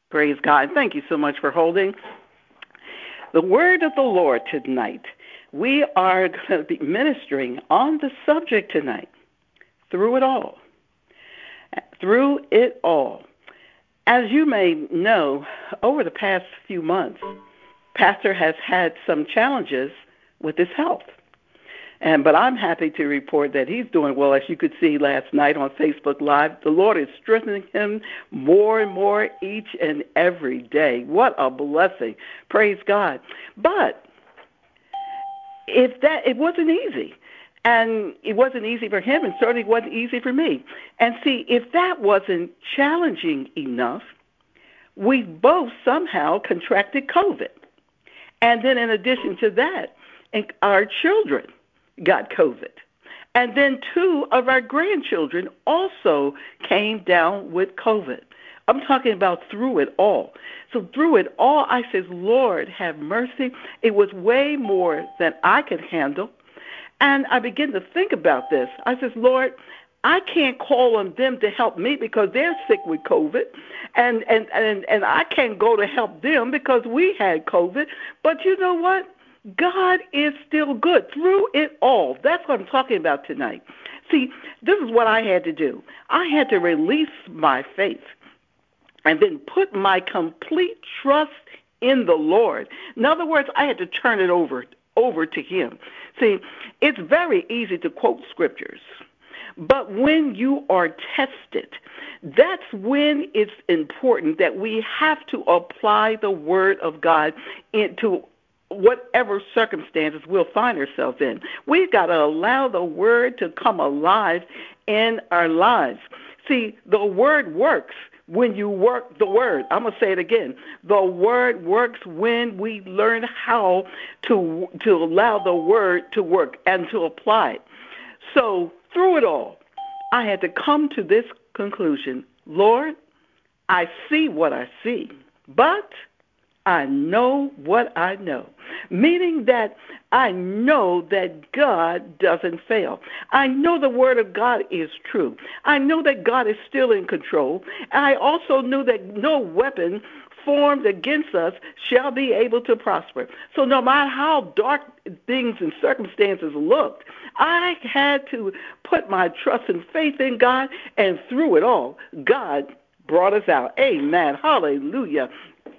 Praise God. Thank you so much for holding the word of the Lord tonight. We are going to be ministering on the subject tonight, through it all. Through it all. As you may know, over the past few months, Pastor has had some challenges with his health. But I'm happy to report that he's doing well. As you could see last night on Facebook Live, the Lord is strengthening him more and more each and every day. What a blessing. Praise God. But it wasn't easy. And it wasn't easy for him, and certainly wasn't easy for me. And see, if that wasn't challenging enough, we both somehow contracted COVID. And then in addition to that, our children got COVID. And then 2 of our grandchildren also came down with COVID. I'm talking about through it all. So through it all, I said, Lord, have mercy. It was way more than I could handle. And I began to think about this. I said, Lord, I can't call on them to help me because they're sick with COVID. And I can't go to help them because we had COVID. But you know what? God is still good through it all. That's what I'm talking about tonight. See, this is what I had to do. I had to release my faith and then put my complete trust in the Lord. In other words, I had to turn it over to him. See, it's very easy to quote scriptures, but when you are tested, that's when it's important that we have to apply the word of God into whatever circumstances we'll find ourselves in. We've got to allow the word to come alive in our lives. See, the word works when you work the word. I'm going to say it again. The word works when we learn how to allow the word to work and to apply it. So through it all, I had to come to this conclusion. Lord, I see what I see, but I know what I know, meaning that I know that God doesn't fail. I know the word of God is true. I know that God is still in control. I also know that no weapon formed against us shall be able to prosper. So no matter how dark things and circumstances looked, I had to put my trust and faith in God, and through it all, God brought us out. Amen. Hallelujah.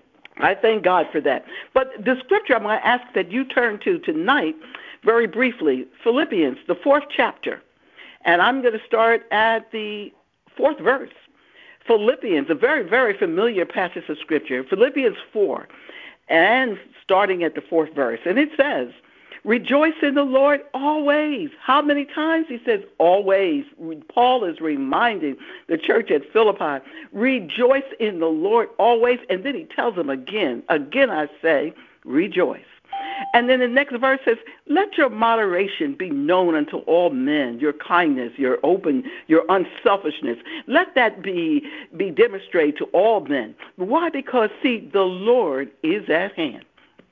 I thank God for that. But the scripture I'm going to ask that you turn to tonight, very briefly, Philippians, the 4th chapter. And I'm going to start at the 4th verse. Philippians, a very, very familiar passage of scripture. Philippians 4, and starting at the 4th verse. And it says, rejoice in the Lord always. How many times? He says always. Paul is reminding the church at Philippi, rejoice in the Lord always. And then he tells them again I say, rejoice. And then the next verse says, let your moderation be known unto all men, your kindness, your unselfishness. Let that be demonstrated to all men. Why? Because, see, the Lord is at hand.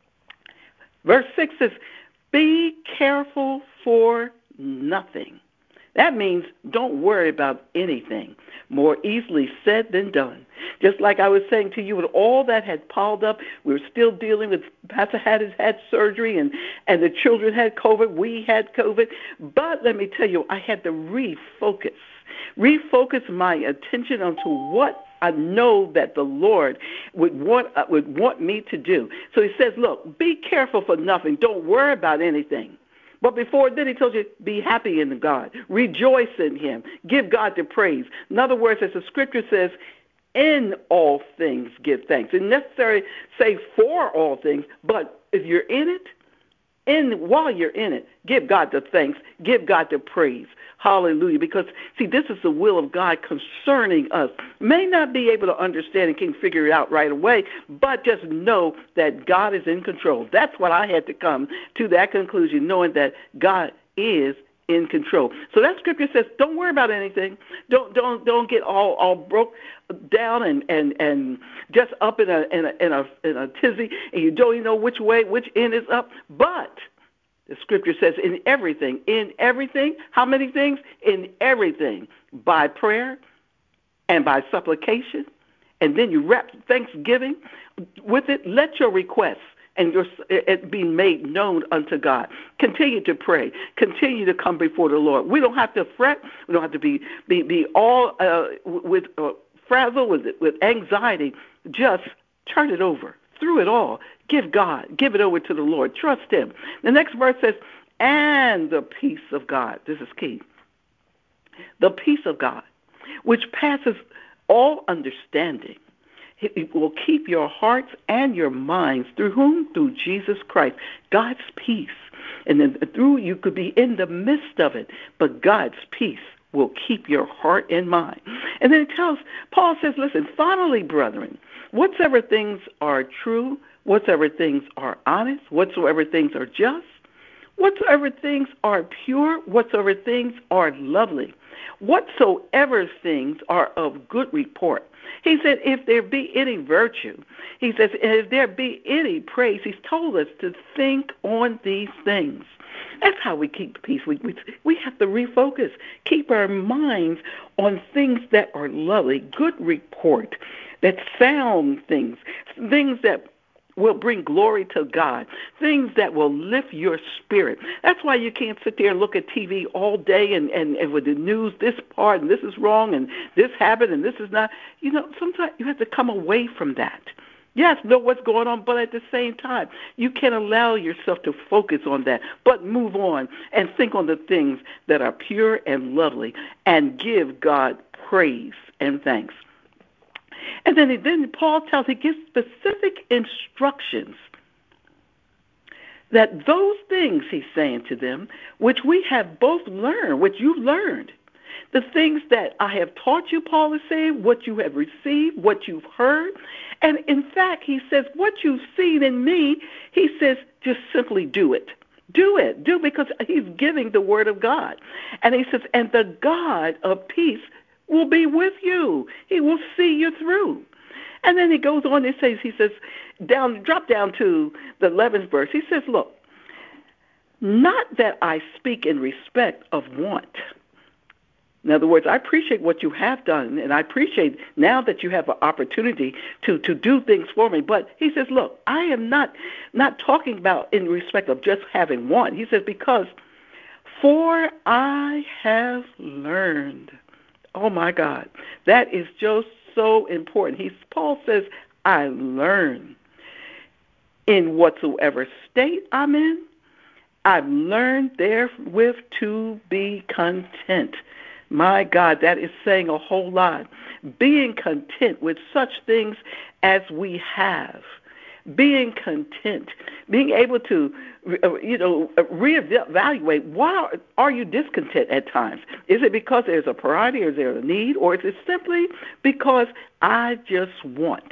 Verse 6 says, be careful for nothing. That means don't worry about anything. More easily said than done. Just like I was saying to you, with all that had piled up, we were still dealing with, Pastor had surgery, and the children had COVID, we had COVID. But let me tell you, I had to refocus my attention onto what I know that the Lord would want me to do. So he says, look, be careful for nothing. Don't worry about anything. But before then, he told you, be happy in God. Rejoice in him. Give God the praise. In other words, as the scripture says, in all things give thanks. It necessarily say for all things, but if you're in it, while you're in it, give God the thanks, give God the praise. Hallelujah. Because, see, this is the will of God concerning us. May not be able to understand and can figure it out right away, but just know that God is in control. That's what I had to come to, that conclusion, knowing that God is in control. So that scripture says, don't worry about anything. Don't get all broke down and just up in a tizzy, and you don't even know which end is up. But the scripture says, in everything, how many things? In everything, by prayer and by supplication and then you wrap thanksgiving with it. Let your requests and it be made known unto God. Continue to pray. Continue to come before the Lord. We don't have to fret. We don't have to be all with frazzled with anxiety. Just turn it over. Through it all, give it over to the Lord. Trust Him. The next verse says, and the peace of God. This is key. The peace of God, which passes all understanding. It will keep your hearts and your minds through whom? Through Jesus Christ. God's peace. And then through you could be in the midst of it, but God's peace will keep your heart and mind. And then Paul says, listen, finally, brethren, whatsoever things are true, whatsoever things are honest, whatsoever things are just, whatsoever things are pure, whatsoever things are lovely, whatsoever things are of good report. He said, if there be any virtue, he says, if there be any praise, he's told us to think on these things. That's how we keep peace. We have to refocus, keep our minds on things that are lovely, good report, that sound things that will bring glory to God, things that will lift your spirit. That's why you can't sit there and look at TV all day and with the news, this part and this is wrong and this happened and this is not. Sometimes you have to come away from that. Yes, know what's going on, but at the same time, you can allow yourself to focus on that, but move on and think on the things that are pure and lovely and give God praise and thanks. And then Paul he gives specific instructions that those things, he's saying to them, which we have both learned, which you've learned, the things that I have taught you, Paul is saying, what you have received, what you've heard. And in fact, he says, what you've seen in me, he says, just simply do it. Do it. Because he's giving the word of God. And he says, and the God of peace will be with you. He will see you through. And then he goes on and says, drop down to the 11th verse. He says, look, not that I speak in respect of want. In other words, I appreciate what you have done, and I appreciate now that you have an opportunity to do things for me. But he says, look, I am not talking about in respect of just having want. He says, because for I have learned. Oh, my God. That is just so important. Paul says, I learn in whatsoever state I'm in. I've learned therewith to be content. My God, that is saying a whole lot. Being content with such things as we have. Being content. Being able to, reevaluate. Why are you discontent at times? Is it because there's a priority or is there a need? Or is it simply because I just want?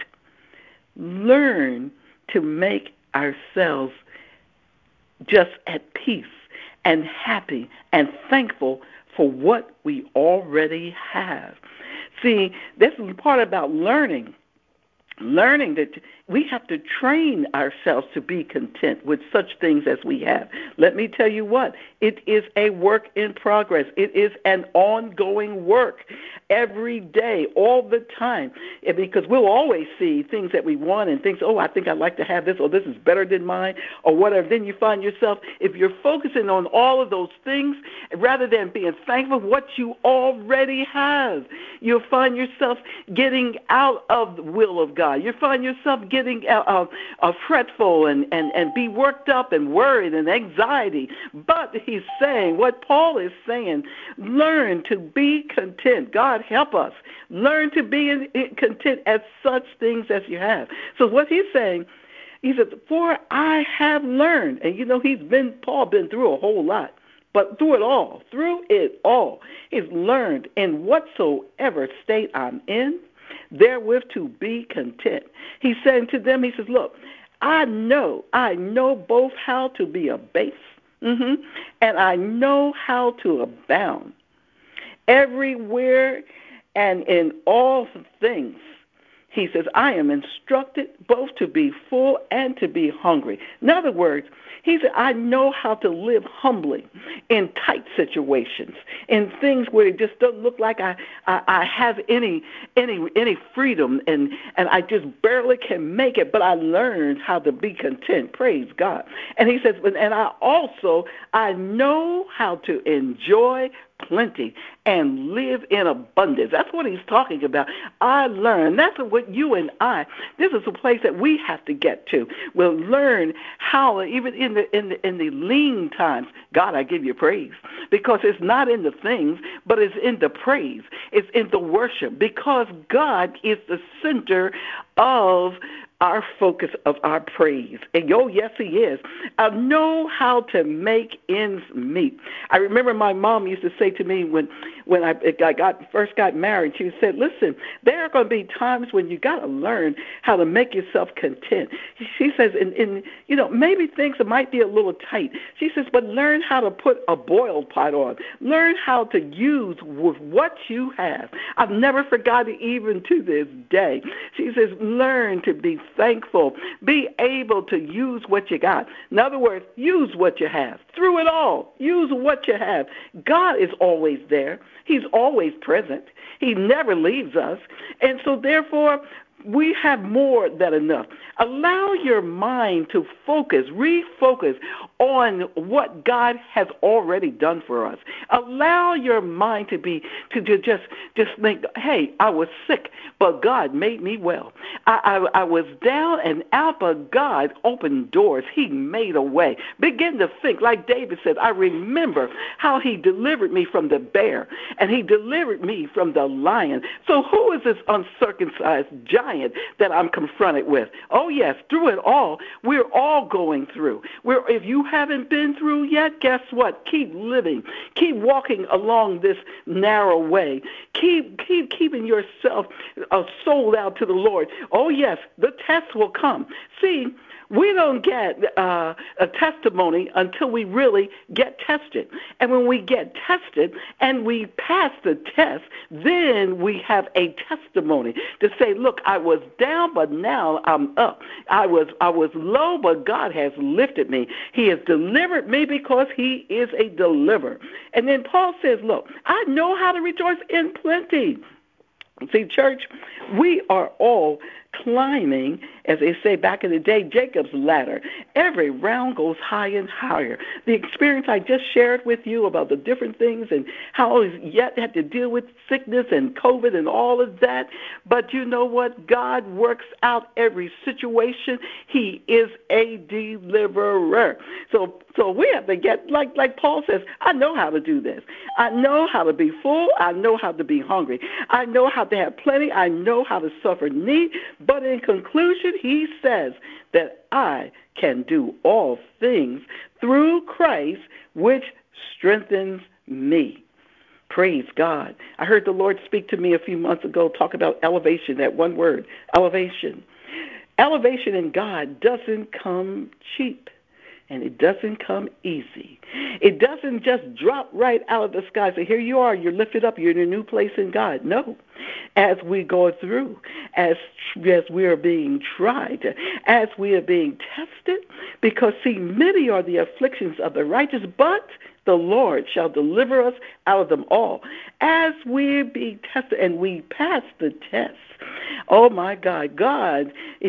Learn to make ourselves just at peace and happy and thankful for what we already have. See, this is the part about learning that we have to train ourselves to be content with such things as we have. Let me tell you what, it is a work in progress. It is an ongoing work every day, all the time, because we'll always see things that we want and things, I think I'd like to have this, or this is better than mine, or whatever. Then you find yourself, if you're focusing on all of those things, rather than being thankful for what you already have, you'll find yourself getting out of the will of God. You find yourself getting fretful and be worked up and worried and anxiety. But he's saying, what Paul is saying, learn to be content. God help us. Learn to be content at such things as you have. So what he's saying, he said, for I have learned, and Paul been through a whole lot. But through it all, he's learned in whatsoever state I'm in, therewith to be content. He's saying to them, he says, look, I know both how to be abased, and I know how to abound. Everywhere and in all things, He says, I am instructed both to be full and to be hungry. In other words, he said, I know how to live humbly in tight situations, in things where it just doesn't look like I have any freedom, and I just barely can make it, but I learned how to be content. Praise God. And he says, and I know how to enjoy plenty and live in abundance. That's what he's talking about. I learned. That's what you and I, this is a place that we have to get to. We'll learn how, even in the lean times, God, I give you praise. Because it's not in the things, but it's in the praise. It's in the worship. Because God is the center of our focus of our praise. And yes, he is. I know how to make ends meet. I remember my mom used to say to me when I first got married, she said, listen, there are going to be times when you got to learn how to make yourself content. She says, maybe things might be a little tight. She says, but learn how to put a boil pot on. Learn how to use with what you have. I've never forgotten, even to this day. She says, learn to be thankful. Be able to use what you got. In other words, use what you have. Through it all, use what you have. God is always there. He's always present. He never leaves us. And so therefore, we have more than enough. Allow your mind to refocus on what God has already done for us. Allow your mind to just think, hey, I was sick, but God made me well. I was down and out, but God opened doors. He made a way. Begin to think, like David said, I remember how he delivered me from the bear, and he delivered me from the lion. So who is this uncircumcised giant that I'm confronted with? Oh, yes, through it all, we're all going through. If you haven't been through yet, guess what? Keep living. Keep walking along this narrow way. Keep keeping yourself sold out to the Lord. Oh, yes, the test will come. See, we don't get a testimony until we really get tested. And when we get tested and we pass the test, then we have a testimony to say, look, I was down, but now I'm up. I was low, but God has lifted me. He has delivered me because he is a deliverer. And then Paul says, look, I know how to rejoice in plenty. See, church, we are all climbing, as they say back in the day, Jacob's ladder. Every round goes higher and higher. The experience I just shared with you about the different things and how I yet had to deal with sickness and COVID and all of that. But you know what? God works out every situation. He is a deliverer. So we have to get, like Paul says, I know how to do this. I know how to be full. I know how to be hungry. I know how to have plenty. I know how to suffer need. But in conclusion, he says that I can do all things through Christ, which strengthens me. Praise God. I heard the Lord speak to me a few months ago, talk about elevation, that one word, elevation. Elevation in God doesn't come cheap. And it doesn't come easy. It doesn't just drop right out of the sky. So here you are, you're lifted up, you're in a new place in God. No. As we go through, as we are being tried, as we are being tested, because, see, many are the afflictions of the righteous, but the Lord shall deliver us out of them all. As we be tested and we pass the test, oh, my God, God,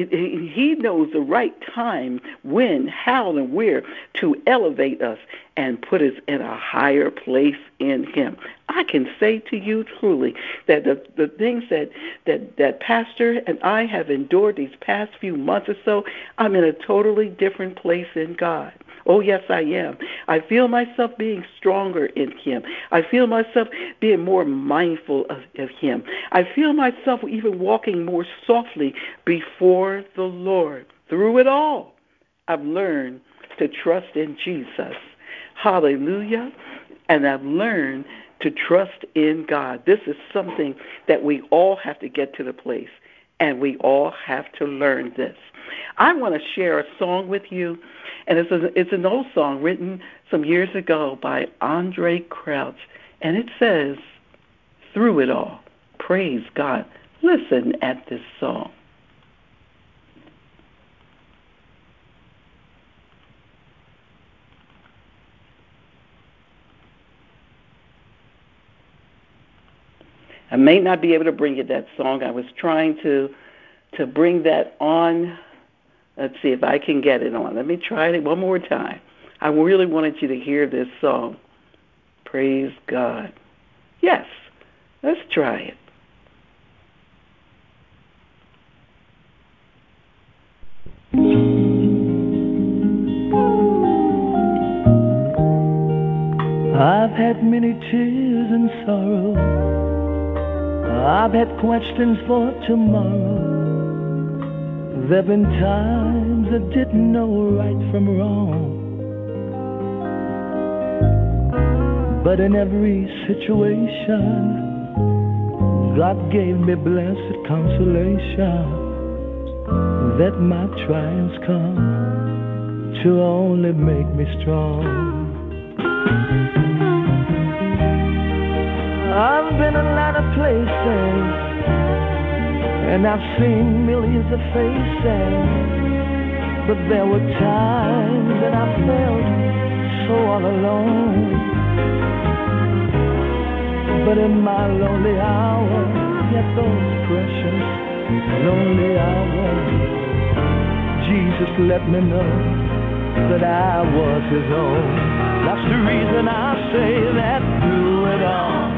he knows the right time, when, how, and where to elevate us and put us in a higher place in him. I can say to you truly that the things that Pastor and I have endured these past few months or so, I'm in a totally different place in God. Oh, yes, I am. I feel myself being stronger in him. I feel myself being more mindful of him. I feel myself even walking more softly before the Lord. Through it all, I've learned to trust in Jesus. Hallelujah. And I've learned to trust in God. This is something that we all have to get to the place, and we all have to learn this. I want to share a song with you, and it's an old song written some years ago by Andre Crouch, and it says, through it all, praise God. Listen at this song. I may not be able to bring you that song. I was trying to bring that on. Let's see if I can get it on. Let me try it one more time. I really wanted you to hear this song. Praise God. Yes, let's try it. I've had many tears and sorrow. I've had questions for tomorrow. There've been times I didn't know right from wrong. But in every situation, God gave me blessed consolation that my trials come to only make me strong. I've been a lot of places, and I've seen millions of faces, but there were times that I felt so all alone. But in my lonely hour, yet those precious lonely hours, Jesus let me know that I was his own. That's the reason I say that through it all,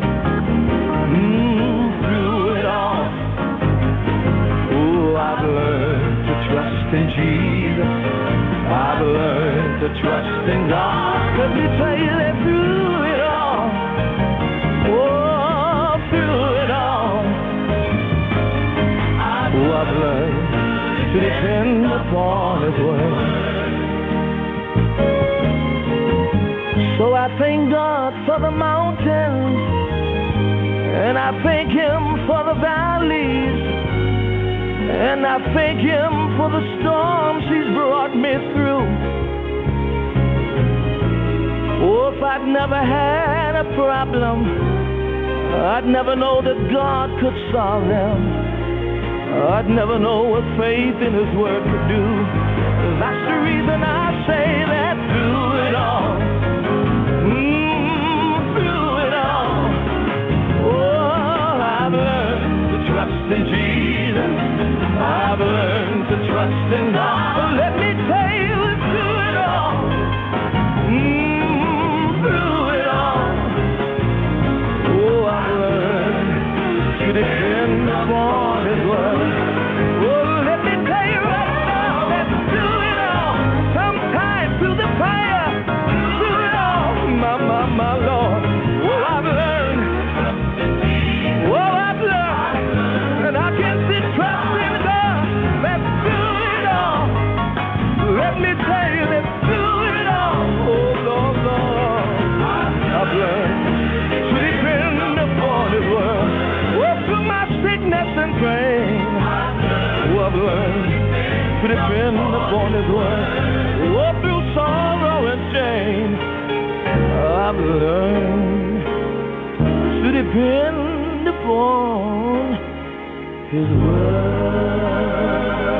through it all, oh, I've learned to trust in Jesus. I've learned to trust in God. Let me tell you that through it all, oh, through it all, oh, I've learned to depend upon his word. So I thank God for the mountains, and I thank him for the valleys, and I thank him for the storms he's brought me through. Oh, if I'd never had a problem, I'd never know that God could solve them. I'd never know what faith in his word could do. That's the reason I say that through it all, through it all, oh, I've learned to trust in Jesus. I've learned to trust in God. But let me tell you, through it all, through it all, oh, I've learned to depend upon his word. Oh, let me tell you right now that through it all, sometimes through the fire, through it all, my Lord, oh, I've learned, and I can see trust in God, that through it all, let me tell you that through it all, oh, Lord, I've learned to depend upon his word. Oh, through my sickness and pain, oh, I've learned to depend upon his word. Oh, through sorrow and shame, I've learned to depend upon his word.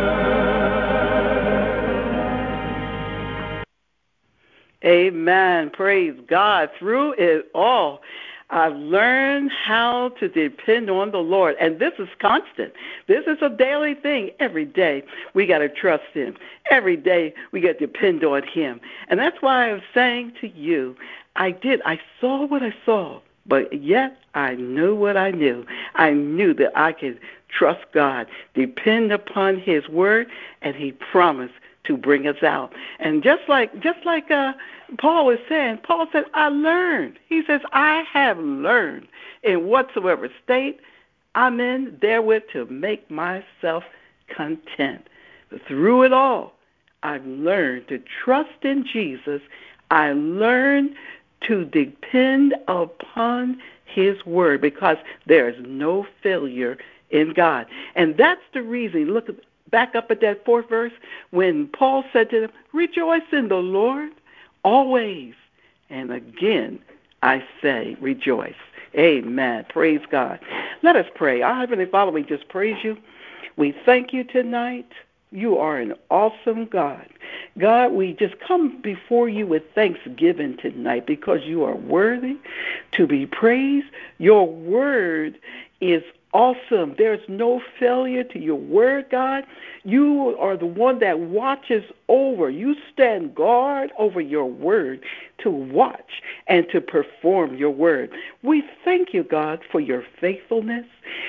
Amen. Praise God. Through it all, I've learned how to depend on the Lord. And this is constant. This is a daily thing. Every day we got to trust him. Every day we got to depend on him. And that's why I was saying to you, I saw what I saw, but yet I knew what I knew. I knew that I could trust God, depend upon his word, and he promised to bring us out. And just like Paul was saying, Paul said, I learned. He says, I have learned in whatsoever state I'm in therewith to make myself content. But through it all, I've learned to trust in Jesus. I learned to depend upon his word, because there is no failure in God. And that's the reason, look back up at that 4th verse, when Paul said to them, rejoice in the Lord always. And again, I say rejoice. Amen. Praise God. Let us pray. Our Heavenly Father, we just praise you. We thank you tonight You are an awesome God. God, we just come before you with thanksgiving tonight because you are worthy to be praised. Your word is awesome. There's no failure to your word, God. You are the one that watches over. You stand guard over your word to watch and to perform your word. We thank you, God, for your faithfulness.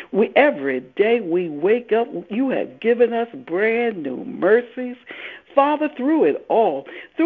Every day we wake up, you have given us brand new mercies. Father, through it all,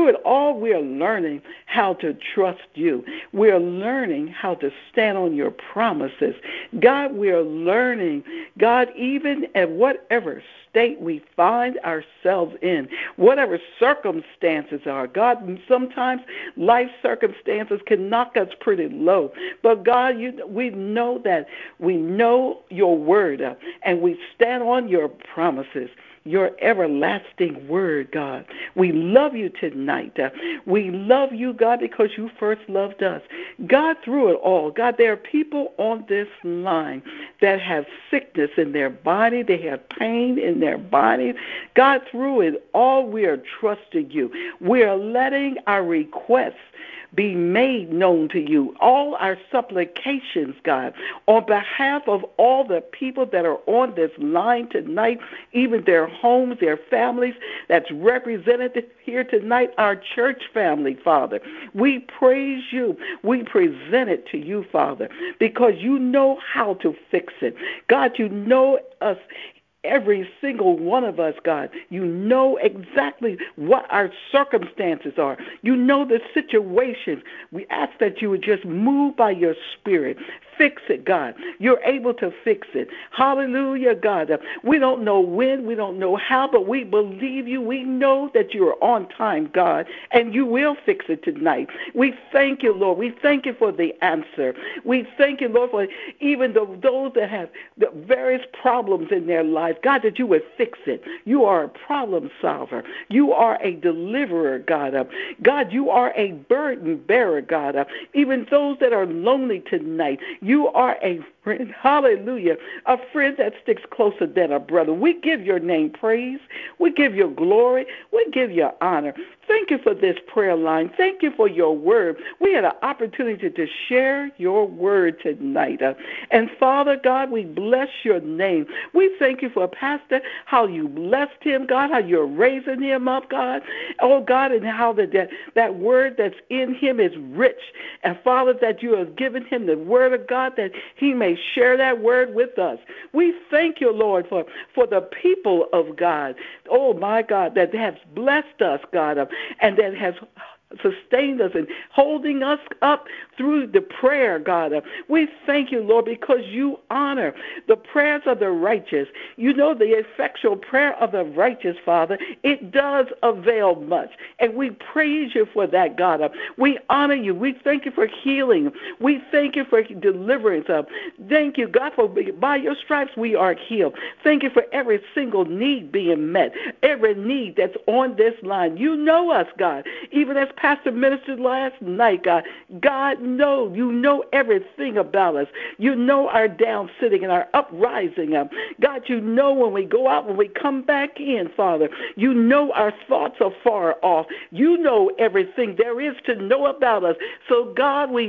we are learning how to trust you. We are learning how to stand on your promises. God, we are learning, God, even at whatever state we find ourselves in, whatever circumstances are. God, sometimes life circumstances can knock us pretty low. But God, we know that we know your word, and we stand on your promises, your everlasting word, God. We love you tonight. We love you, God, because you first loved us. God, through it all, God, there are people on this line that have sickness in their body. They have pain in their body. God, through it all, we are trusting you. We are letting our requests be made known to you. All our supplications, God, on behalf of all the people that are on this line tonight, even their homes, their families that's represented here tonight, our church family, Father. We praise you. We present it to you, Father, because you know how to fix it. God, you know us. Every single one of us, God, you know exactly what our circumstances are. You know the situations. We ask that you would just move by your spirit. Fix it, God. You're able to fix it. Hallelujah, God. We don't know when, we don't know how, but we believe you. We know that you are on time, God, and you will fix it tonight. We thank you, Lord. We thank you for the answer. We thank you, Lord, for even those that have the various problems in their life, God, that you would fix it. You are a problem solver. You are a deliverer, God. God, you are a burden bearer, God. Even those that are lonely tonight, you are a friend, hallelujah, a friend that sticks closer than a brother. We give your name praise. We give you glory. We give you honor. Thank you for this prayer line. Thank you for your word. We had an opportunity to share your word tonight. And Father God, we bless your name. We thank you for Pastor, how you blessed him, God, how you're raising him up, God. Oh, God, and how that word that's in him is rich. And Father, that you have given him the word of God, that he may share that word with us. We thank you, Lord, for the people of God, oh, my God, that has blessed us, God, and that has sustained us and holding us up through the prayer, God. We thank you, Lord, because you honor the prayers of the righteous. You know the effectual prayer of the righteous, Father. It does avail much, and we praise you for that, God. We honor you. We thank you for healing. We thank you for deliverance. Thank you, God, for by your stripes we are healed. Thank you for every single need being met, every need that's on this line. You know us, God, even as Pastor ministered last night, God. God, you know everything about us. You know our down sitting and our uprising. God, you know when we go out, when we come back in, Father. You know our thoughts are far off. You know everything there is to know about us. So, God, we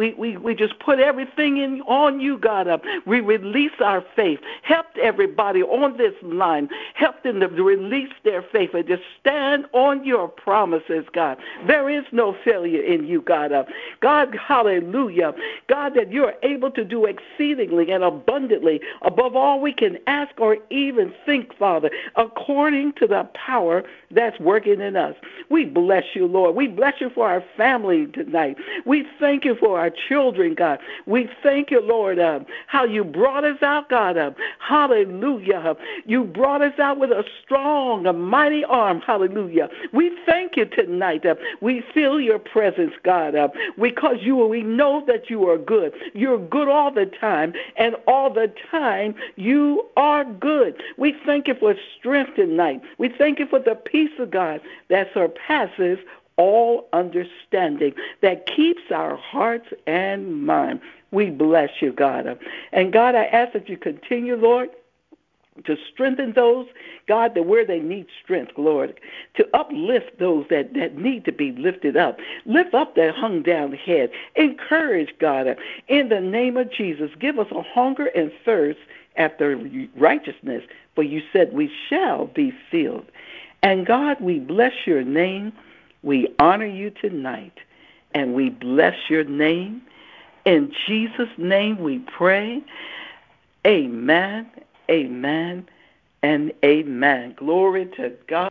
just put everything on you, God. We release our faith. Help everybody on this line. Help them to release their faith and just stand on your promises, God. There is no failure in you, God. God, hallelujah. God, that you're able to do exceedingly and abundantly above all we can ask or even think, Father, according to the power that's working in us. We bless you, Lord. We bless you for our family tonight. We thank you for our children, God. We thank you, Lord, how you brought us out, God. Hallelujah. You brought us out with a strong, a mighty arm. Hallelujah. We thank you tonight. We feel your presence, God, because we know that you are good. You're good all the time, and all the time you are good. We thank you for strength tonight. We thank you for the peace of God that surpasses all understanding, that keeps our hearts and mind. We bless you, God. And God, I ask that you continue, Lord, to strengthen those, God, that where they need strength, Lord, to uplift those that need to be lifted up. Lift up that hung down head. Encourage, God, in the name of Jesus. Give us a hunger and thirst after righteousness, for you said we shall be filled. And God, we bless your name. We honor you tonight, and we bless your name. In Jesus' name we pray. Amen, amen, and amen. Glory to God.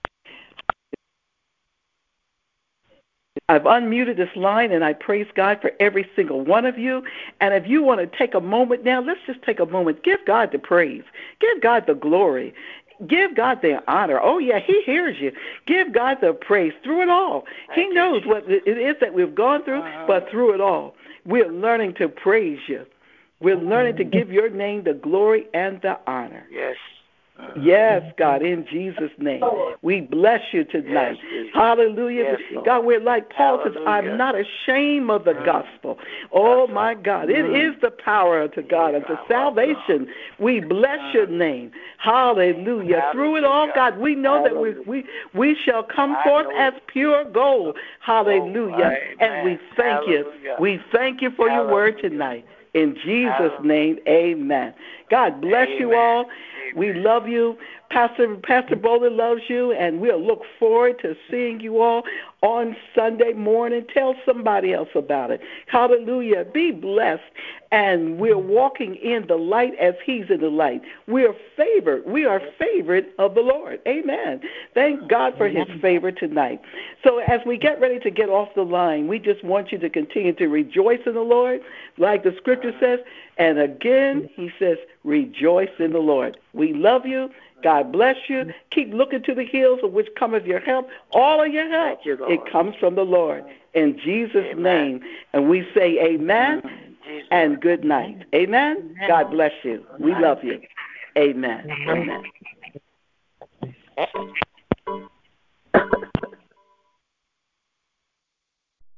I've unmuted this line, and I praise God for every single one of you. And if you want to take a moment now, let's just take a moment. Give God the praise. Give God the glory. Give God the honor. Oh, yeah, he hears you. Give God the praise through it all. He knows what it is that we've gone through, but through it all, we're learning to praise you. We're learning to give your name the glory and the honor. Yes. Yes, God, in Jesus' name. We bless you tonight. Yes, hallelujah. Yes, God, we're like Paul says, Hallelujah. I'm not ashamed of the gospel. Oh, my God. It is the power unto God, unto salvation. We bless your name. Hallelujah. Through it all, God, we know that we shall come forth as pure gold. Hallelujah. And we thank you. We thank you for your word tonight. In Jesus' name, amen. God bless you all. We love you. Pastor Bowler loves you, and we'll look forward to seeing you all on Sunday morning. Tell somebody else about it. Hallelujah. Be blessed. And we're walking in the light as he's in the light. We are favored. We are favored of the Lord. Amen. Thank God for his favor tonight. So as we get ready to get off the line, we just want you to continue to rejoice in the Lord, like the scripture says. And again, he says, rejoice in the Lord. We love you. God bless you. Keep looking to the hills of which cometh your help. All of your help, it comes from the Lord. In Jesus' name. And we say amen and good night. Amen. God bless you. We love you. Amen. Amen.